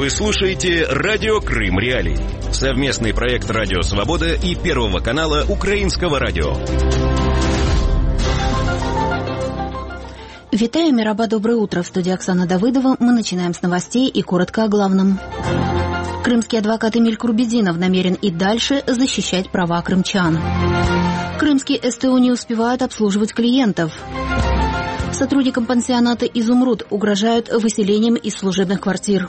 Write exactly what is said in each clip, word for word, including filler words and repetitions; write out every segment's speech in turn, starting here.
Вы слушаете «Радио Крым Реалии». Совместный проект «Радио Свобода» и Первого канала Украинского радио. Витаю, Мираба, доброе утро. В студии Оксана Давыдова. Мы начинаем с новостей и коротко о главном. Крымский адвокат Эмиль Курбединов намерен и дальше защищать права крымчан. Крымский СТО не успевает обслуживать клиентов. Сотрудникам пансионата «Изумруд» угрожают выселением из служебных квартир.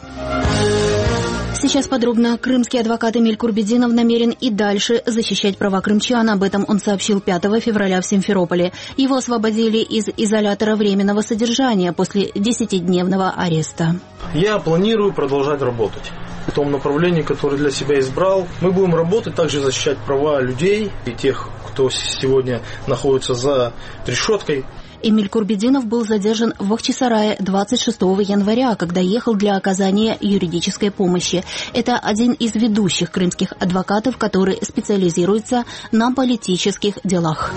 Сейчас подробно. Крымский адвокат Эмиль Курбединов намерен и дальше защищать права крымчан. Об этом он сообщил пятого февраля в Симферополе. Его освободили из изолятора временного содержания после десятидневного ареста. Я планирую продолжать работать в том направлении, которое для себя избрал. Мы будем работать, также защищать права людей и тех, кто сегодня находится за решеткой. Эмиль Курбединов был задержан в Ахчисарае двадцать шестого января, когда ехал для оказания юридической помощи. Это один из ведущих крымских адвокатов, который специализируется на политических делах.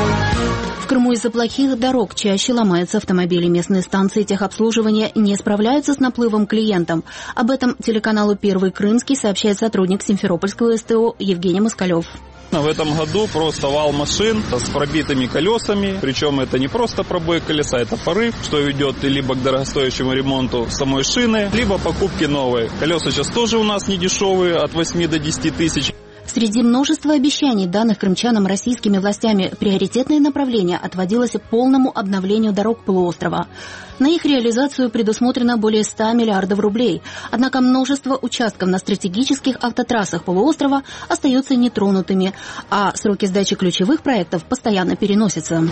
В Крыму из-за плохих дорог чаще ломаются автомобили. Местные станции техобслуживания не справляются с наплывом клиентов. Об этом телеканалу «Первый Крымский» сообщает сотрудник Симферопольского СТО Евгений Москалев. В этом году просто вал машин с пробитыми колесами, причем это не просто пробой колеса, это порыв, что ведет либо к дорогостоящему ремонту самой шины, либо покупке новой. Колеса сейчас тоже у нас не дешевые, от восьми до десяти тысяч. Среди множества обещаний, данных крымчанам российскими властями, приоритетное направление отводилось полному обновлению дорог полуострова. На их реализацию предусмотрено более ста миллиардов рублей. Однако множество участков на стратегических автотрассах полуострова остаются нетронутыми, а сроки сдачи ключевых проектов постоянно переносятся.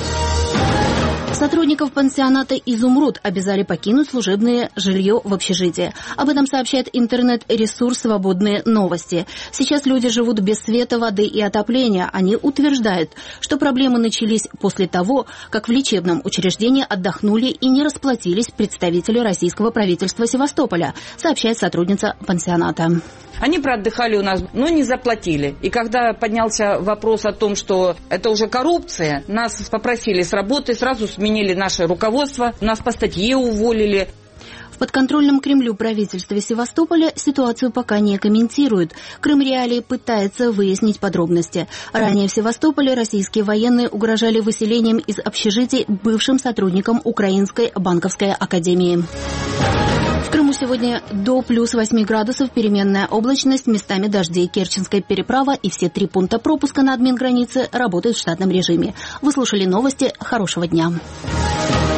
Сотрудников пансионата «Изумруд» обязали покинуть служебное жилье в общежитии. Об этом сообщает интернет-ресурс «Свободные новости». Сейчас люди живут без света, воды и отопления. Они утверждают, что проблемы начались после того, как в лечебном учреждении отдохнули и не расплатились представители российского правительства Севастополя, сообщает сотрудница пансионата. Они проотдыхали у нас, но не заплатили. И когда поднялся вопрос о том, что это уже коррупция, нас попросили с работы, сразу сменили наше руководство, нас по статье уволили. В подконтрольном Кремлю правительстве Севастополя ситуацию пока не комментируют. Крым Реалии пытается выяснить подробности. Ранее в Севастополе российские военные угрожали выселением из общежитий бывшим сотрудникам Украинской банковской академии. В Крыму сегодня до плюс восьми градусов, переменная облачность, местами дожди. Керченская переправа и все три пункта пропуска на админгранице работают в штатном режиме. Вы слушали новости. Хорошего дня.